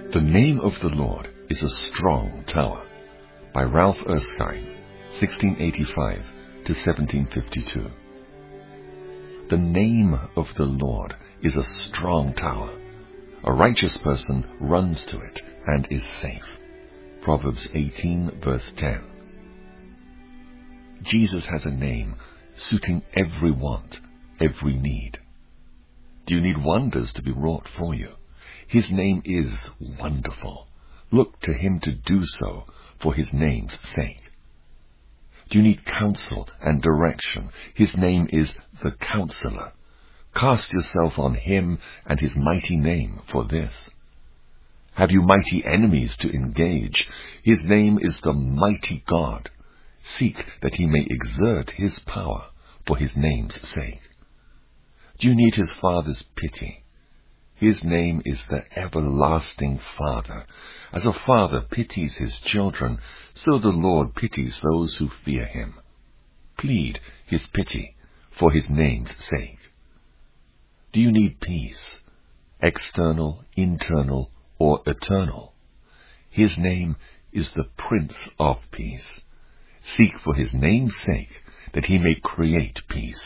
The Name of the Lord is a Strong Tower, by Ralph Erskine, 1685 to 1752. The name of the Lord is a strong tower. A righteous person runs to it and is safe. Proverbs 18, verse 10. Jesus has a name suiting every want, every need. Do you need wonders to be wrought for you? His name is Wonderful. Look to him to do so for his name's sake. Do you need counsel and direction? His name is the Counselor. Cast yourself on him and his mighty name for this. Have you mighty enemies to engage? His name is the Mighty God. Seek that he may exert his power for his name's sake. Do you need his Father's pity? His name is the Everlasting Father. As a father pities his children, so the Lord pities those who fear him. Plead his pity for his name's sake. Do you need peace, external, internal, or eternal? His name is the Prince of Peace. Seek for his name's sake that he may create peace.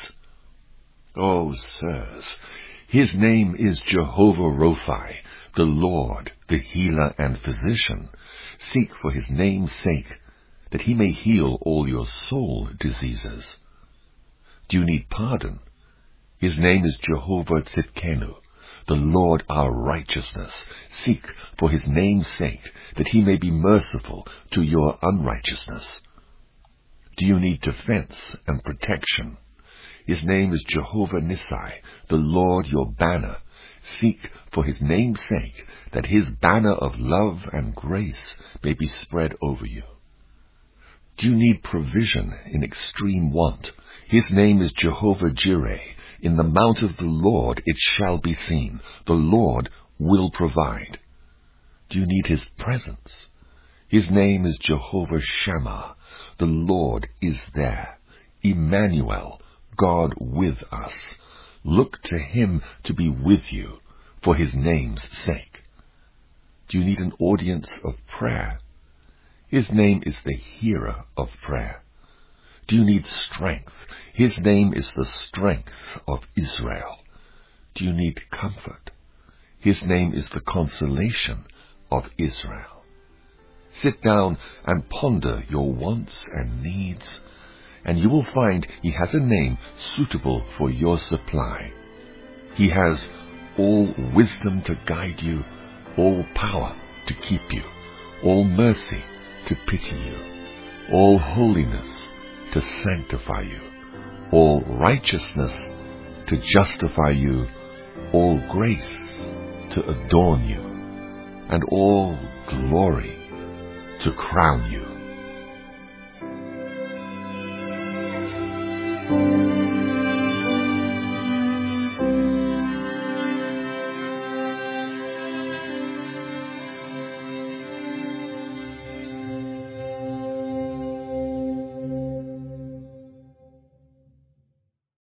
Oh, sirs, his name is Jehovah Rophi, the Lord, the healer and physician. Seek for his name's sake that he may heal all your soul diseases. Do you need pardon? His name is Jehovah Tzidkenu, the Lord our righteousness. Seek for his name's sake that he may be merciful to your unrighteousness. Do you need defense and protection? His name is Jehovah Nissi, the Lord your banner. Seek for his name's sake that his banner of love and grace may be spread over you. Do you need provision in extreme want? His name is Jehovah Jireh. In the mount of the Lord it shall be seen. The Lord will provide. Do you need his presence? His name is Jehovah Shammah. The Lord is there. Emmanuel, God with us. Look to him to be with you for his name's sake. Do you need an audience of prayer? His name is the hearer of prayer. Do you need strength? His name is the strength of Israel. Do you need comfort? His name is the consolation of Israel. Sit down and ponder your wants and needs, and you will find he has a name suitable for your supply. He has all wisdom to guide you, all power to keep you, all mercy to pity you, all holiness to sanctify you, all righteousness to justify you, all grace to adorn you, and all glory to crown you.